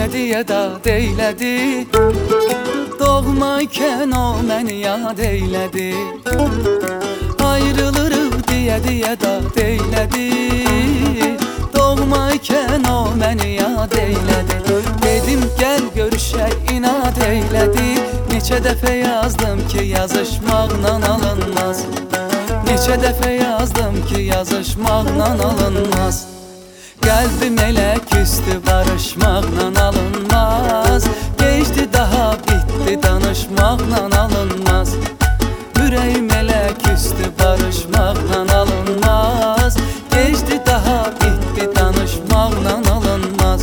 deyə dad eylədi. Doğmaykən o məni yad eylədi. Ayrılırıq deyə dad eylədi. Doğmaykən o məni yad eylədi. Dedim gəl görüşək, inad eylədi. Neçə dəfə yazdım ki yazışmaqla alınmaz. Neçə dəfə yazdım ki yazışmaqla alınmaz. Qəlbim elə küstü, barışmaqla alınmaz. Geçdi daha bitdi, danışmaqla alınmaz. Ürəyim elə küstü, barışmaqla alınmaz. Geçdi daha bitdi, danışmaqla alınmaz.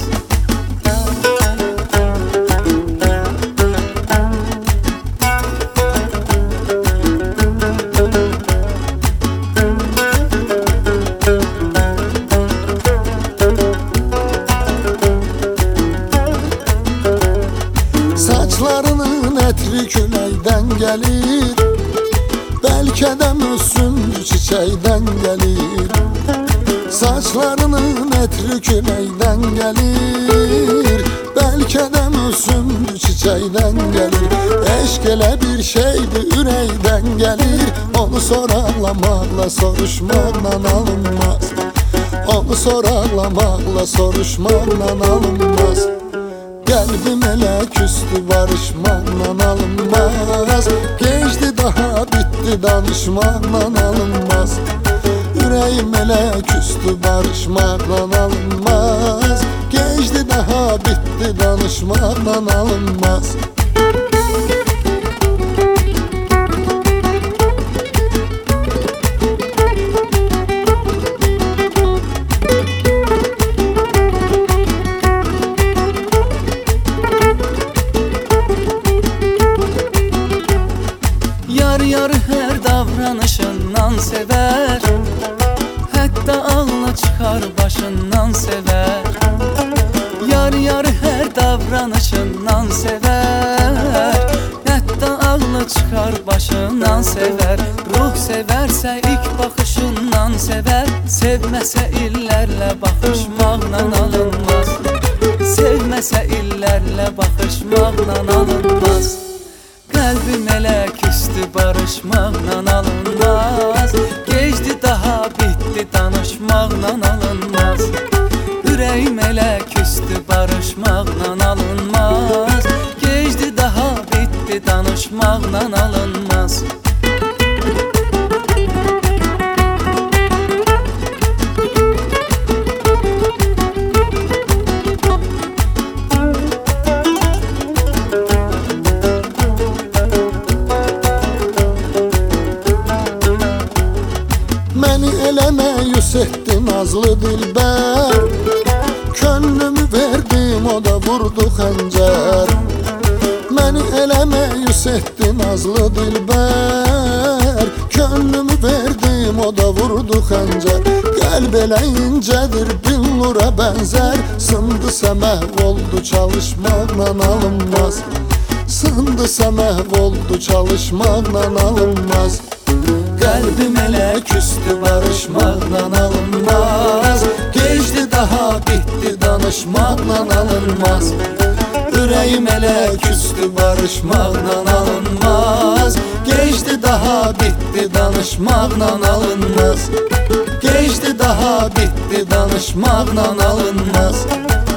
Saçlarının ətri küləkdən gəlir. Bəlkə də müsündü çiçəkdən gəlir. Saçlarının ətri küləkdən gəlir. Bəlkə də müsündü çiçəkdən gəlir. Eşq elə bir şeydir, ürəkdən gəlir. Onu soraqlamaqla, soruşmaqla alınmaz. Onu soraqlamaqla, soruşmaqla alınmaz. Qəlbim elə küstü, barışmaqla alınmaz. Geçdi daha bitdi, danışmaqla alınmaz. Ürəyim elə küstü, barışmaqla alınmaz. Geçdi daha bitdi, danışmaqla alınmaz. Yar hər davranışından sevər. Hətta ağlı çıxar başından sevər. Yar hər davranışından sevər. Hətta ağlı çıxar başından sevər. Ruh sevərsə ilk baxışından sevər. Sevməsə illərlə baxışmaqla alınmaz. Sevməsə illərlə baxışmaqla alınmaz. Qəlbim elə küstü, barışmaqla alınmaz. Geçdi daha bitdi, danışmaqla alınmaz. Ürəyim elə küstü, barışmaqla alınmaz. Geçdi daha bitdi, danışmaqla alınmaz. Məni elə məyus etdi nazlı dilbər. Könlümü verdim, o da vurdu xəncər. Məni elə məyus etdi nazlı dilbər. Könlümü verdim, o da vurdu xəncər. Qəlb elə incədir, billura bənzər. Sındısa məhv oldu, çalışmaqla alınmaz. Sındısa məhv oldu, çalışmaqla alınmaz. Qəlbim elə küstü, barışmaqla alınmaz. Geçdi daha bitdi, danışmaqla alınmaz. Ürəyim elə küstü, barışmaqla alınmaz. Geçdi daha bitdi, danışmaqla alınmaz. Geçdi daha bitdi, danışmaqla alınmaz.